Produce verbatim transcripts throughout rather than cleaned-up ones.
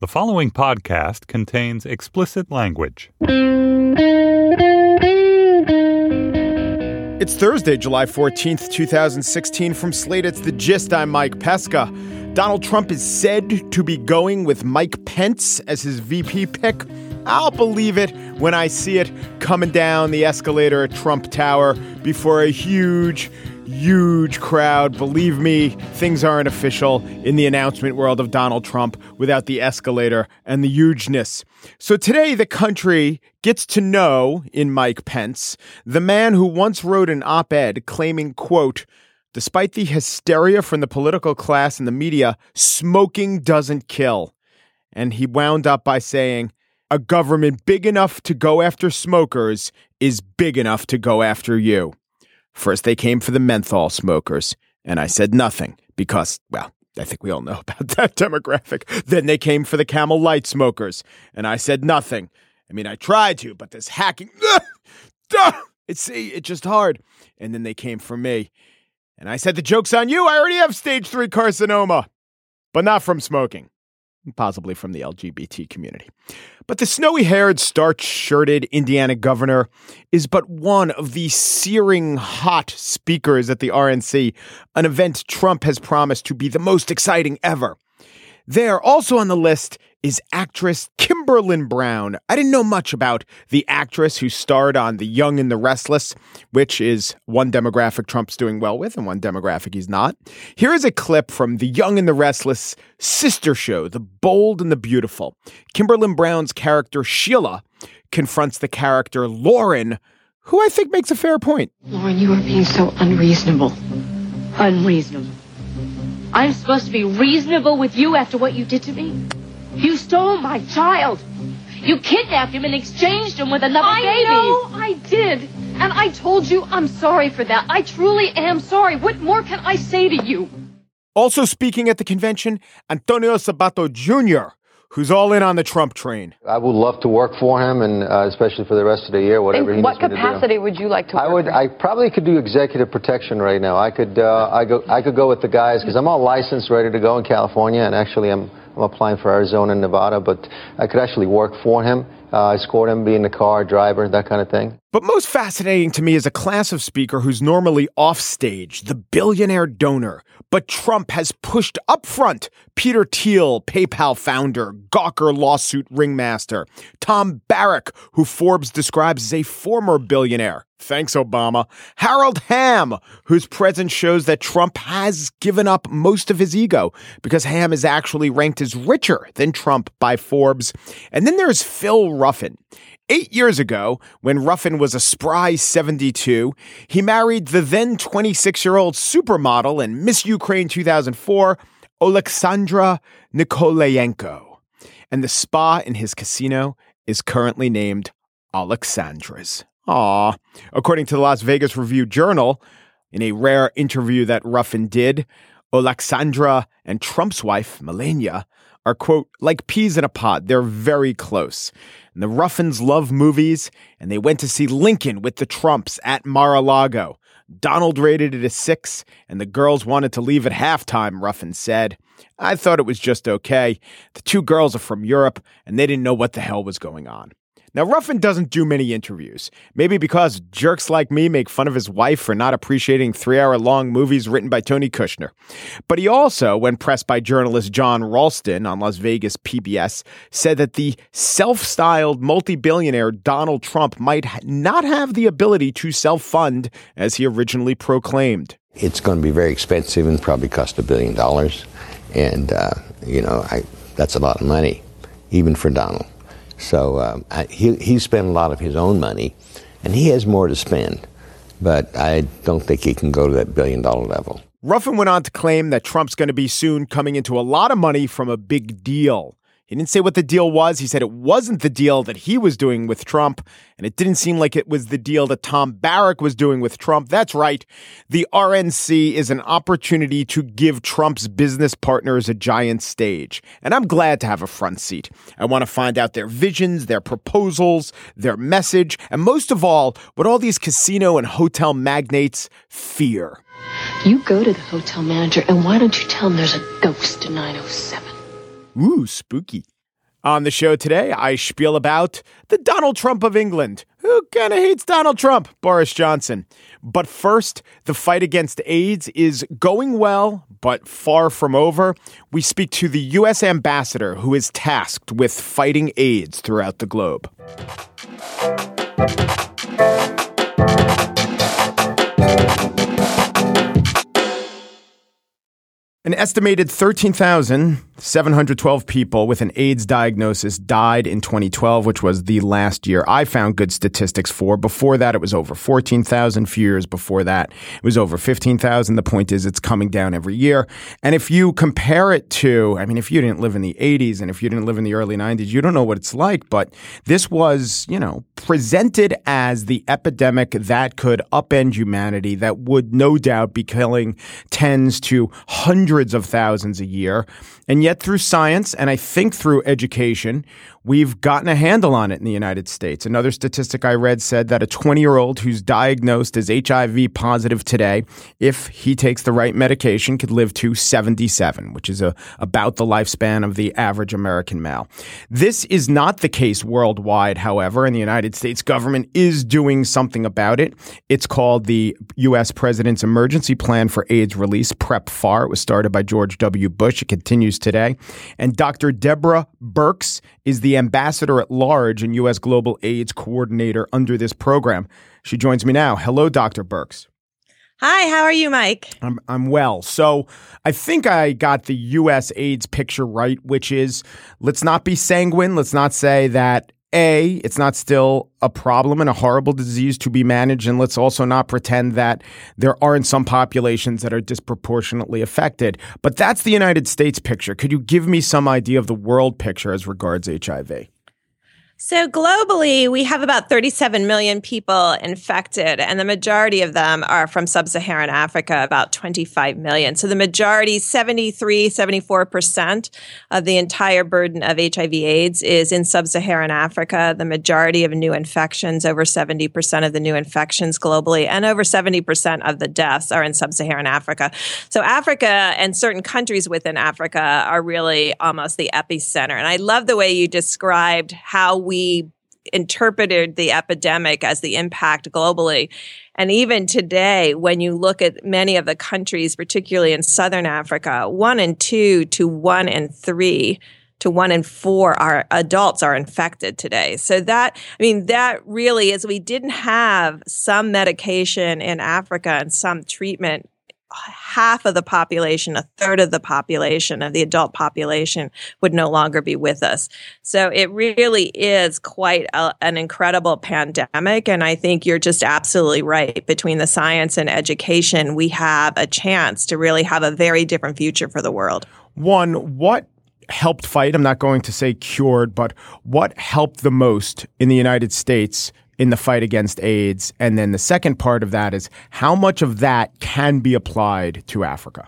The following podcast contains explicit language. It's Thursday, July fourteenth, twenty sixteen. From Slate, it's The Gist. I'm Mike Pesca. Donald Trump is said to be going with Mike Pence as his V P pick. I'll believe it when I see it coming down the escalator at Trump Tower before a huge, huge crowd. Believe me, things aren't official in the announcement world of Donald Trump without the escalator and the hugeness. So today, the country gets to know, in Mike Pence, the man who once wrote an op-ed claiming, quote, despite the hysteria from the political class and the media, smoking doesn't kill. And he wound up by saying, a government big enough to go after smokers is big enough to go after you. First, they came for the menthol smokers, and I said nothing because, well, I think we all know about that demographic. Then they came for the Camel Light smokers, and I said nothing. I mean, I tried to, but this hacking, it's, it's just hard. And then they came for me, and I said, the joke's on you. I already have stage three carcinoma, but not from smoking. Possibly from the L G B T community. But the snowy-haired, starch-shirted Indiana governor is but one of the searing hot speakers at the R N C, an event Trump has promised to be the most exciting ever. There, also on the list, is actress Kimberlin Brown. I didn't know much about the actress who starred on The Young and the Restless, which is one demographic Trump's doing well with and one demographic he's not. Here is a clip from The Young and the Restless sister show, The Bold and the Beautiful. Kimberlin Brown's character Sheila confronts the character Lauren, who I think makes a fair point. Lauren, you are being so unreasonable. Unreasonable. I'm supposed to be reasonable with you after what you did to me? You stole my child. You kidnapped him and exchanged him with another I baby. I know I did. And I told you I'm sorry for that. I truly am sorry. What more can I say to you? Also speaking at the convention, Antonio Sabato Junior, who's all in on the Trump train. I would love to work for him, and uh, especially for the rest of the year, whatever In he what needs me to do. capacity would you like to work I would. for? I probably could do executive protection right now. I could. Uh, I go. I could go with the guys because I'm all licensed, ready to go in California, and actually I'm. I'm applying for Arizona and Nevada, but I could actually work for him, uh, escort him, be in the car, driver, that kind of thing. But most fascinating to me is a class of speaker who's normally off stage, the billionaire donor. But Trump has pushed up front Peter Thiel, PayPal founder, Gawker lawsuit ringmaster, Tom Barrack, who Forbes describes as a former billionaire. Thanks, Obama. Harold Hamm, whose presence shows that Trump has given up most of his ego because Hamm is actually ranked as richer than Trump by Forbes. And then there's Phil Ruffin. Eight years ago, when Ruffin was a spry seventy-two, he married the then twenty-six-year-old supermodel and Miss Ukraine two thousand four, Oleksandra Nikolayenko. And the spa in his casino is currently named Alexandra's. Aw. According to the Las Vegas Review-Journal, in a rare interview that Ruffin did, Oleksandra and Trump's wife, Melania, are, quote, like peas in a pod. They're very close. And the Ruffins love movies, and they went to see Lincoln with the Trumps at Mar-a-Lago. Donald rated it a six, and the girls wanted to leave at halftime, Ruffin said. I thought it was just okay. The two girls are from Europe, and they didn't know what the hell was going on. Now, Ruffin doesn't do many interviews, maybe because jerks like me make fun of his wife for not appreciating three-hour-long movies written by Tony Kushner. But he also, when pressed by journalist John Ralston on Las Vegas P B S, said that the self-styled multi-billionaire Donald Trump might not have the ability to self-fund as he originally proclaimed. It's going to be very expensive and probably cost a billion dollars. And, uh, you know, I, that's a lot of money, even for Donald. So um, I, he, he spent a lot of his own money, and he has more to spend. But I don't think he can go to that billion-dollar level. Ruffin went on to claim that Trump's going to be soon coming into a lot of money from a big deal. He didn't say what the deal was. He said it wasn't the deal that he was doing with Trump, and it didn't seem like it was the deal that Tom Barrack was doing with Trump. That's right. The R N C is an opportunity to give Trump's business partners a giant stage, and I'm glad to have a front seat. I want to find out their visions, their proposals, their message, and most of all, what all these casino and hotel magnates fear. You go to the hotel manager, and why don't you tell him there's a ghost in nine oh seven? Ooh, spooky. On the show today, I spiel about the Donald Trump of England. Who kind of hates Donald Trump? Boris Johnson. But first, the fight against AIDS is going well, but far from over. We speak to the U S ambassador who is tasked with fighting AIDS throughout the globe. An estimated thirteen thousand seven hundred twelve people with an AIDS diagnosis died in twenty twelve, which was the last year I found good statistics for. Before that, it was over fourteen thousand. Few years before that, it was over fifteen thousand. The point is, it's coming down every year. And if you compare it to, I mean, if you didn't live in the eighties and if you didn't live in the early nineties, you don't know what it's like. But this was, you know, presented as the epidemic that could upend humanity, that would no doubt be killing tens to hundreds of thousands a year. And yet through science, and I think through education, we've gotten a handle on it in the United States. Another statistic I read said that a twenty-year-old who's diagnosed as H I V positive today, if he takes the right medication, could live to seventy-seven, which is a, about the lifespan of the average American male. This is not the case worldwide, however, and the United States government is doing something about it. It's called the U S President's Emergency Plan for AIDS Release, PrEPFAR. It was started by George W. Bush. It continues today. And Doctor Deborah Birx is the ambassador at large and U S Global AIDS coordinator under this program. She joins me now. Hello, Doctor Birx. Hi, how are you, Mike? I'm I'm well. So I think I got the U S AIDS picture right, which is, let's not be sanguine. Let's not say that A, it's not still a problem and a horrible disease to be managed. And let's also not pretend that there aren't some populations that are disproportionately affected. But that's the United States picture. Could you give me some idea of the world picture as regards H I V? So globally, we have about thirty-seven million people infected, and the majority of them are from sub-Saharan Africa, about twenty-five million. So the majority, seventy-three, seventy-four percent of the entire burden of H I V AIDS is in sub-Saharan Africa. The majority of new infections, over seventy percent of the new infections globally, and over seventy percent of the deaths are in sub-Saharan Africa. So Africa and certain countries within Africa are really almost the epicenter. And I love the way you described how we we interpreted the epidemic as the impact globally. And even today, when you look at many of the countries, particularly in Southern Africa, one in two to one in three to one in four are adults are infected today. So that, I mean, that really is, we didn't have some medication in Africa and some treatment. Half of the population, a third of the population, of the adult population, would no longer be with us. So it really is quite a, an incredible pandemic. And I think you're just absolutely right. Between the science and education, we have a chance to really have a very different future for the world. One, what helped fight? I'm not going to say cured, but what helped the most in the United States in the fight against AIDS? And then the second part of that is, how much of that can be applied to Africa?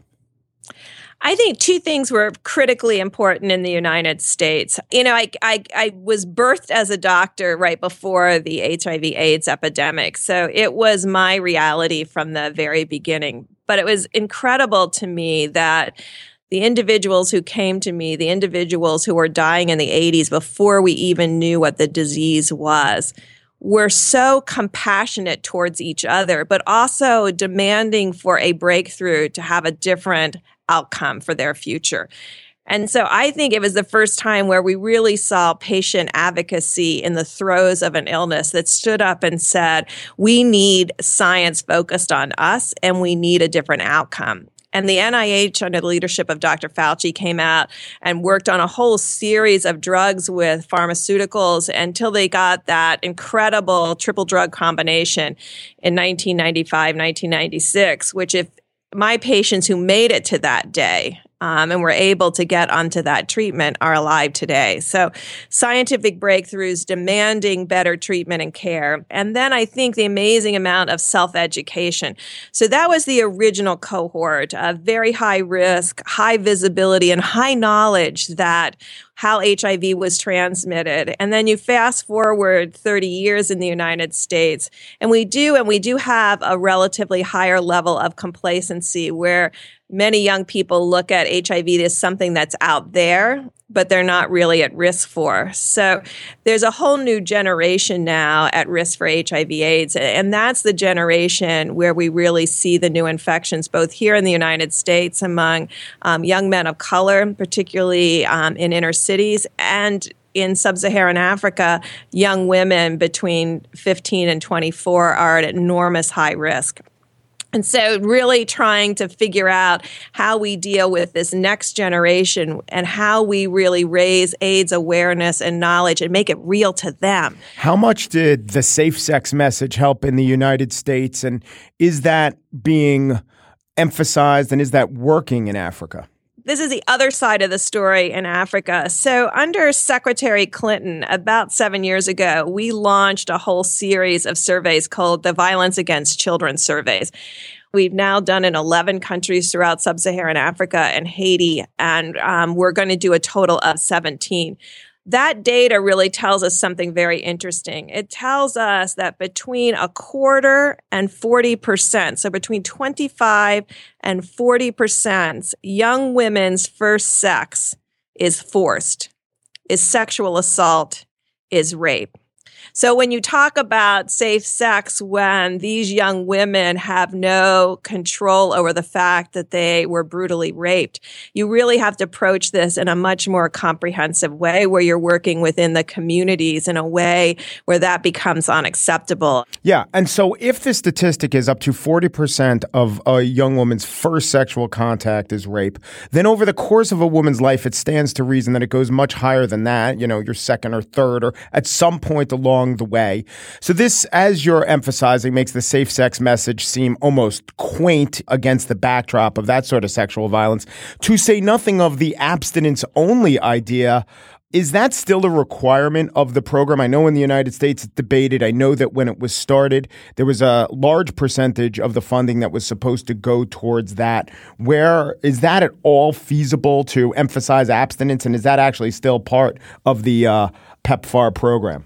I think two things were critically important in the United States. You know, I, I, I was birthed as a doctor right before the H I V AIDS epidemic. So it was my reality from the very beginning. But it was incredible to me that the individuals who came to me, the individuals who were dying in the eighties before we even knew what the disease was, were so compassionate towards each other, but also demanding for a breakthrough to have a different outcome for their future. And so I think it was the first time where we really saw patient advocacy in the throes of an illness that stood up and said, we need science focused on us and we need a different outcome. And the N I H, under the leadership of Doctor Fauci, came out and worked on a whole series of drugs with pharmaceuticals until they got that incredible triple drug combination in nineteen ninety-five, nineteen ninety-six, which if my patients who made it to that day um, and were able to get onto that treatment are alive today. So scientific breakthroughs demanding better treatment and care. And then I think the amazing amount of self-education. So that was the original cohort of very high risk, high visibility, and high knowledge that how H I V was transmitted. And then you fast forward thirty years in the United States, and we do, and we do have a relatively higher level of complacency where many young people look at H I V as something that's out there, but they're not really at risk for. So there's a whole new generation now at risk for H I V AIDS, and that's the generation where we really see the new infections, both here in the United States among um, young men of color, particularly um, in inner cities, and in sub-Saharan Africa, young women between fifteen and twenty-four are at enormous high risk. And so really trying to figure out how we deal with this next generation and how we really raise AIDS awareness and knowledge and make it real to them. How much did the safe sex message help in the United States? And is that being emphasized and is that working in Africa? This is the other side of the story in Africa. So under Secretary Clinton, about seven years ago, we launched a whole series of surveys called the Violence Against Children surveys. We've now done in eleven countries throughout sub-Saharan Africa and Haiti, and um, we're going to do a total of seventeen. That data really tells us something very interesting. It tells us that between a quarter and forty percent, so between twenty-five and forty percent, young women's first sex is forced, is sexual assault, is rape. So when you talk about safe sex, when these young women have no control over the fact that they were brutally raped, you really have to approach this in a much more comprehensive way where you're working within the communities in a way where that becomes unacceptable. Yeah. And so if the statistic is up to forty percent of a young woman's first sexual contact is rape, then over the course of a woman's life, it stands to reason that it goes much higher than that, you know, your second or third or at some point along the way. So this, as you're emphasizing, makes the safe sex message seem almost quaint against the backdrop of that sort of sexual violence. To say nothing of the abstinence-only idea, is that still a requirement of the program? I know in the United States it's debated. I know that when it was started, there was a large percentage of the funding that was supposed to go towards that. Where is that at all feasible to emphasize abstinence? And is that actually still part of the uh, PEPFAR program?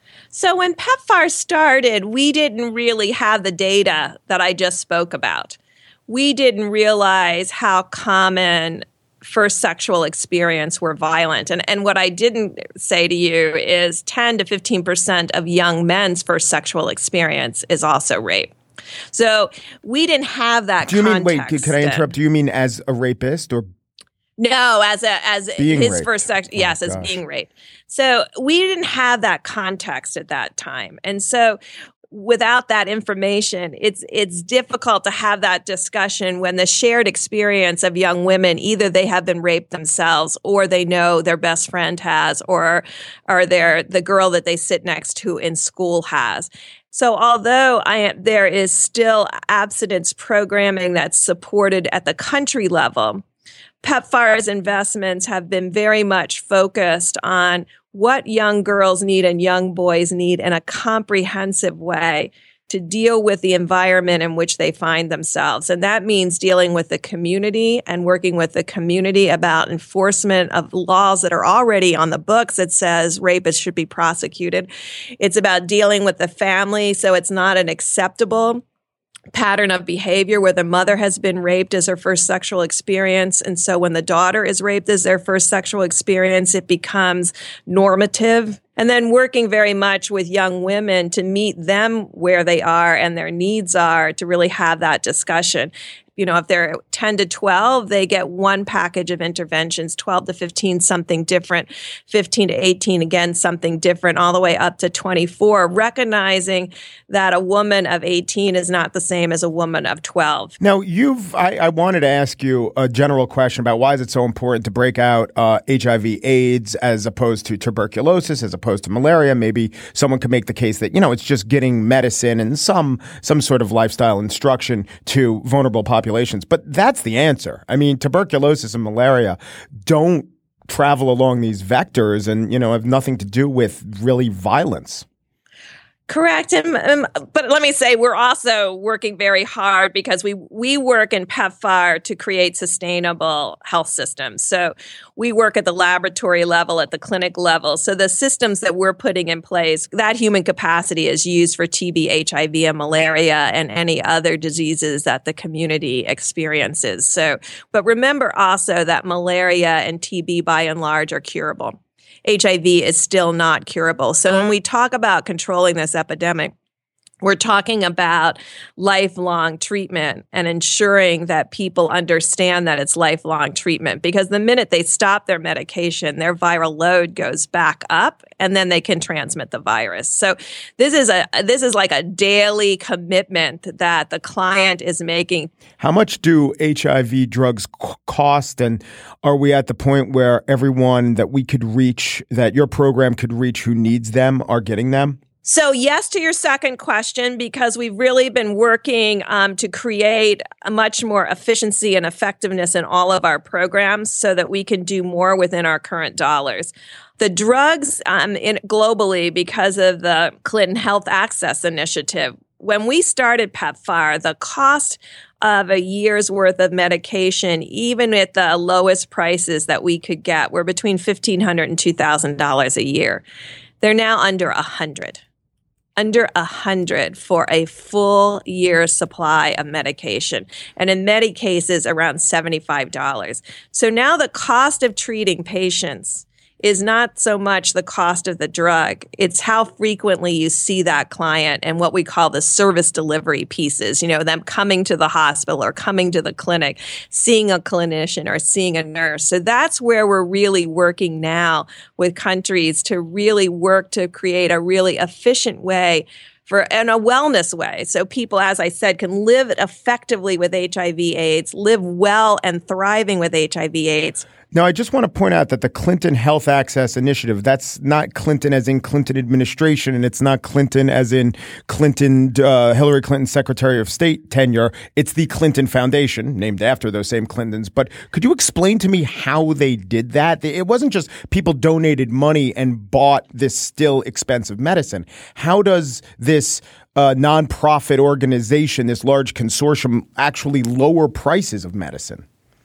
So when PEPFAR started, we didn't really have the data that I just spoke about. We didn't realize how common first sexual experience were violent. And, and what I didn't say to you is ten to fifteen percent of young men's first sexual experience is also rape. So we didn't have that Do you context. mean, wait, can I interrupt? Do you mean as a rapist or No, as a as being his raped. first sex, yes, Oh, as gosh. being raped. So we didn't have that context at that time, and so without that information, it's it's difficult to have that discussion when the shared experience of young women, either they have been raped themselves, or they know their best friend has, or or their the girl that they sit next to in school has. So although I, there is still abstinence programming that's supported at the country level, PEPFAR's investments have been very much focused on what young girls need and young boys need in a comprehensive way to deal with the environment in which they find themselves. And that means dealing with the community and working with the community about enforcement of laws that are already on the books that says rapists should be prosecuted. It's about dealing with the family so it's not an acceptable pattern of behavior where the mother has been raped as her first sexual experience. And so when the daughter is raped as their first sexual experience, it becomes normative. And then working very much with young women to meet them where they are and their needs are to really have that discussion. You know, if they're ten to twelve, they get one package of interventions, twelve to fifteen, something different, fifteen to eighteen, again, something different, all the way up to twenty-four, recognizing that a woman of eighteen is not the same as a woman of twelve. Now, you've, I, I wanted to ask you a general question about why is it so important to break out uh, H I V AIDS as opposed to tuberculosis, as opposed to malaria. Maybe someone could make the case that, you know, it's just getting medicine and some, some sort of lifestyle instruction to vulnerable populations. But that's the answer. I mean, tuberculosis and malaria don't travel along these vectors and, you know, have nothing to do with really violence. Correct. And, um, but let me say, we're also working very hard because we, we work in PEPFAR to create sustainable health systems. So we work at the laboratory level, at the clinic level. So the systems that we're putting in place, that human capacity is used for T B, H I V, and malaria and any other diseases that the community experiences. So, but remember also that malaria and T B by and large are curable. H I V is still not curable. So when we talk about controlling this epidemic, we're talking about lifelong treatment and ensuring that people understand that it's lifelong treatment, because the minute they stop their medication, their viral load goes back up and then they can transmit the virus. So this is a this is like a daily commitment that the client is making. How much do H I V drugs cost? And are we at the point where everyone that we could reach, that your program could reach who needs them, are getting them? So yes to your second question, because we've really been working um, to create a much more efficiency and effectiveness in all of our programs so that we can do more within our current dollars. The drugs um, in, globally, because of the Clinton Health Access Initiative, when we started PEPFAR, the cost of a year's worth of medication, even at the lowest prices that we could get, were between fifteen hundred dollars and two thousand dollars a year. They're now under one hundred dollars. Under a hundred for a full year's supply of medication. And in many cases, around seventy-five dollars. So now the cost of treating patients is not so much the cost of the drug. It's how frequently you see that client and what we call the service delivery pieces, you know, them coming to the hospital or coming to the clinic, seeing a clinician or seeing a nurse. So that's where we're really working now with countries to really work to create a really efficient way for in a wellness way. So people, as I said, can live effectively with H I V AIDS, live well and thriving with H I V AIDS. Now, I just want to point out that the Clinton Health Access Initiative, that's not Clinton as in Clinton administration, and it's not Clinton as in Clinton, uh, Hillary Clinton Secretary of State tenure. It's the Clinton Foundation, named after those same Clintons. But could you explain to me how they did that? It wasn't just people donated money and bought this still expensive medicine. How does this uh, nonprofit organization, this large consortium, actually lower prices of medicine?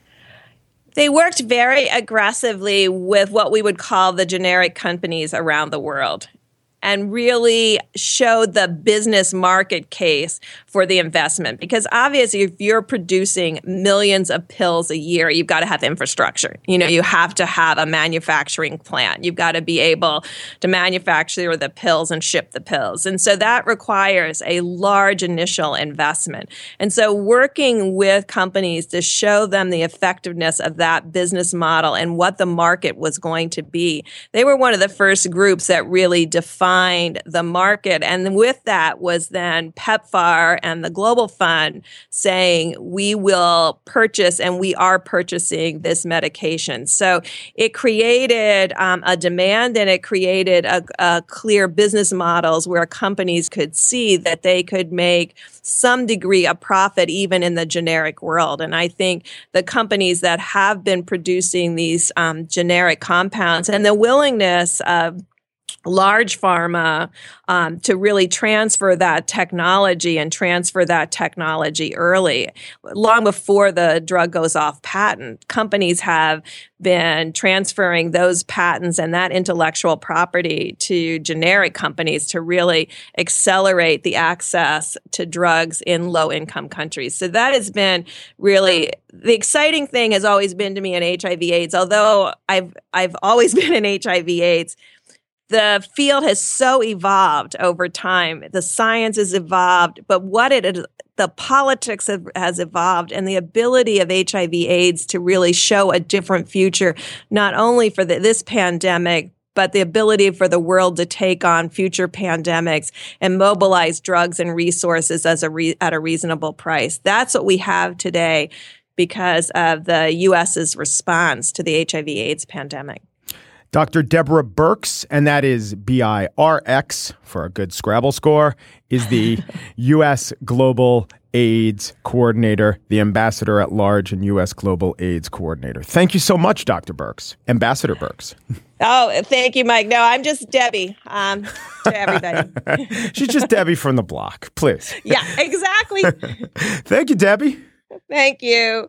They worked very aggressively with what we would call the generic companies around the world and really showed the business market case for the investment. Because obviously, if you're producing millions of pills a year, you've got to have infrastructure. You know, you have to have a manufacturing plant. You've got to be able to manufacture the pills and ship the pills. And so that requires a large initial investment. And so working with companies to show them the effectiveness of that business model and what the market was going to be, they were one of the first groups that really defined the market. And with that was then PEPFAR and the Global Fund saying, we will purchase and we are purchasing this medication. So it created um, a demand and it created a, a clear business models where companies could see that they could make some degree of profit even in the generic world. And I think the companies that have been producing these um, generic compounds and the willingness of large pharma um, to really transfer that technology and transfer that technology early, long before the drug goes off patent. Companies have been transferring those patents and that intellectual property to generic companies to really accelerate the access to drugs in low-income countries. So that has been really the exciting thing has always been to me in H I V AIDS. Although I've I've always been in H I V AIDS, the field has so evolved over time. The science has evolved, but what it is, the politics have, has evolved, and the ability of H I V AIDS to really show a different future, not only for the, this pandemic, but the ability for the world to take on future pandemics and mobilize drugs and resources as a re, at a reasonable price. That's what we have today because of the U S's response to the H I V AIDS pandemic. Doctor Deborah Birx, and that is B I R X for a good Scrabble score, is the U S Global AIDS Coordinator, the Ambassador at Large and U S Global AIDS Coordinator. Thank you so much, Doctor Birx. Ambassador Birx. Oh, thank you, Mike. No, I'm just Debbie. Um, to everybody. She's just Debbie from the block, please. Yeah, exactly. Thank you, Debbie. Thank you.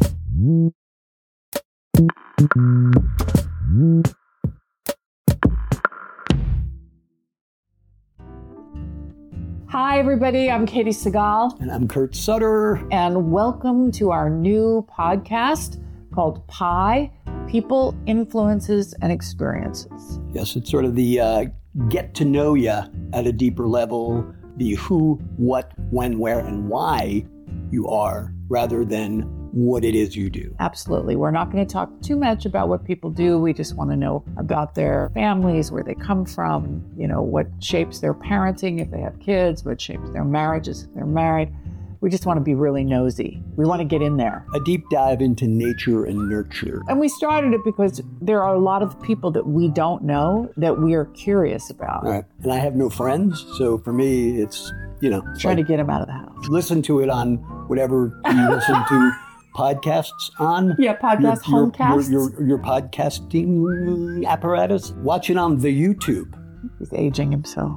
Hi, everybody. I'm Katie Segal. And I'm Kurt Sutter. And welcome to our new podcast called Pi, People, Influences, and Experiences. Yes, it's sort of the uh, get to know you at a deeper level, the who, what, when, where, and why you are, rather than what it is you do. Absolutely. We're not going to talk too much about what people do. We just want to know about their families, where they come from, you know, what shapes their parenting if they have kids, what shapes their marriages if they're married. We just want to be really nosy. We want to get in there. A deep dive into nature and nurture. And we started it because there are a lot of people that we don't know that we are curious about. Right. And I have no friends, so for me, it's, you know. Trying like, to get them out of the house. Listen to it on whatever you listen to podcasts on. Yeah, podcast, your, homecasts. Your, your, your podcasting apparatus. Watch it on the YouTube. He's aging himself.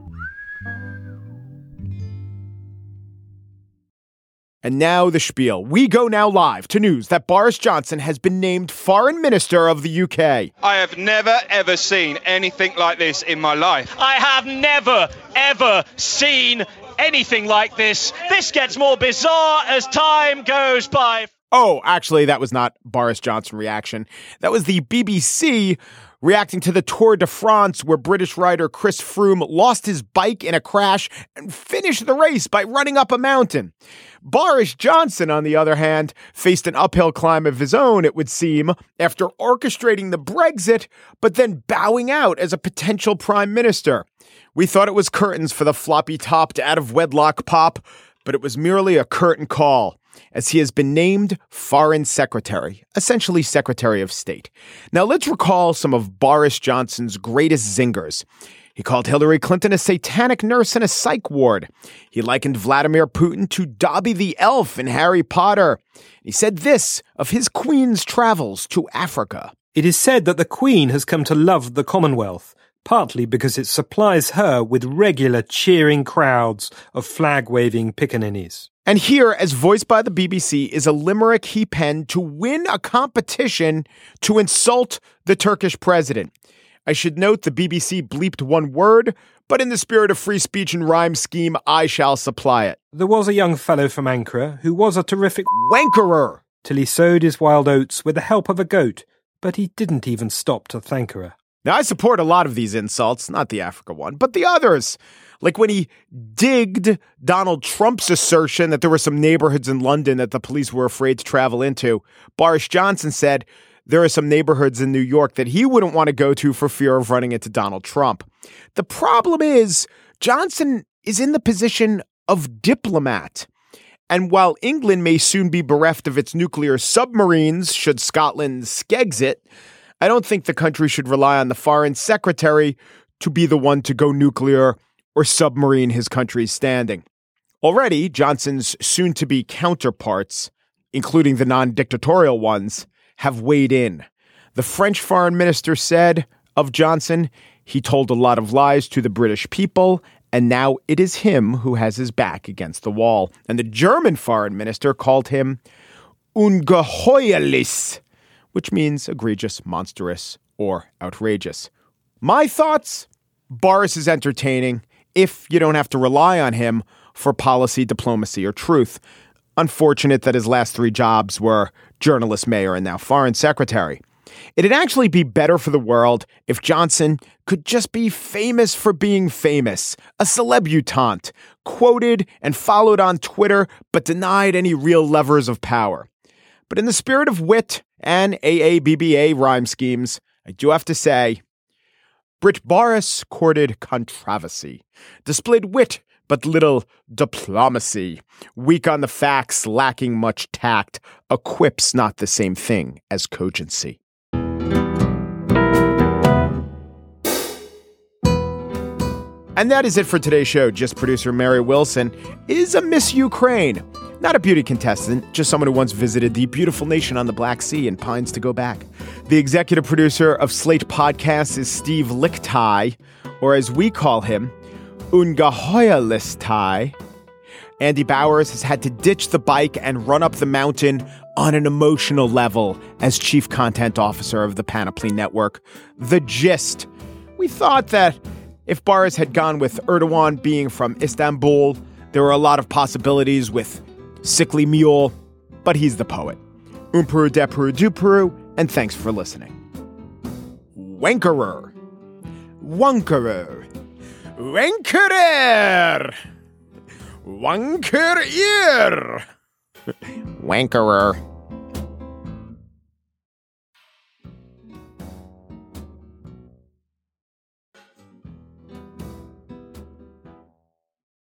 And now the spiel. We go now live to news that Boris Johnson has been named Foreign Minister of the U K. I have never, ever seen anything like this in my life. I have never, ever seen anything like this. This gets more bizarre as time goes by. Oh, actually, that was not Boris Johnson reaction. That was the B B C reacting to the Tour de France, where British rider Chris Froome lost his bike in a crash and finished the race by running up a mountain. Boris Johnson, on the other hand, faced an uphill climb of his own, it would seem, after orchestrating the Brexit, but then bowing out as a potential prime minister. We thought it was curtains for the floppy-topped out-of-wedlock pop, but it was merely a curtain call, as he has been named Foreign Secretary, essentially Secretary of State. Now let's recall some of Boris Johnson's greatest zingers. He called Hillary Clinton a satanic nurse in a psych ward. He likened Vladimir Putin to Dobby the elf in Harry Potter. He said this of his Queen's travels to Africa. It is said that the Queen has come to love the Commonwealth, partly because it supplies her with regular cheering crowds of flag-waving pickaninnies. And here, as voiced by the B B C, is a limerick he penned to win a competition to insult the Turkish president. I should note the B B C bleeped one word, but in the spirit of free speech and rhyme scheme, I shall supply it. There was a young fellow from Ankara who was a terrific wankerer till he sowed his wild oats with the help of a goat, but he didn't even stop to thank her. Now, I support a lot of these insults, not the Africa one, but the others. Like when he digged Donald Trump's assertion that there were some neighborhoods in London that the police were afraid to travel into. Boris Johnson said there are some neighborhoods in New York that he wouldn't want to go to for fear of running into Donald Trump. The problem is Johnson is in the position of diplomat. And while England may soon be bereft of its nuclear submarines should Scotland Skegsit, I don't think the country should rely on the foreign secretary to be the one to go nuclear or submarine his country's standing. Already, Johnson's soon-to-be counterparts, including the non-dictatorial ones, have weighed in. The French foreign minister said of Johnson, he told a lot of lies to the British people, and now it is him who has his back against the wall. And the German foreign minister called him ungeheuerlich, which means egregious, monstrous, or outrageous. My thoughts? Boris is entertaining if you don't have to rely on him for policy, diplomacy, or truth. Unfortunate that his last three jobs were journalist, mayor, and now foreign secretary. It'd actually be better for the world if Johnson could just be famous for being famous, a celebutante, quoted and followed on Twitter, but denied any real levers of power. But in the spirit of wit and A A B B A rhyme schemes, I do have to say, Brit Boris courted controversy, displayed wit but little diplomacy, weak on the facts, lacking much tact, a quip's not the same thing as cogency. And that is it for today's show. Just producer Mary Wilson is a Miss Ukraine. Not a beauty contestant, just someone who once visited the beautiful nation on the Black Sea and pines to go back. The executive producer of Slate Podcasts is Steve Lickteig. or as we call him, Ungeheuerlistai. Andy Bowers has had to ditch the bike and run up the mountain on an emotional level as chief content officer of the Panoply Network. The Gist. We thought that if Boris had gone with Erdogan being from Istanbul, there were a lot of possibilities with Sickly Mule, but he's the poet. Umperu depuru duperu, and thanks for listening. Wankerer. Wankerer. Wankerer. Wanker ear. Wankerer.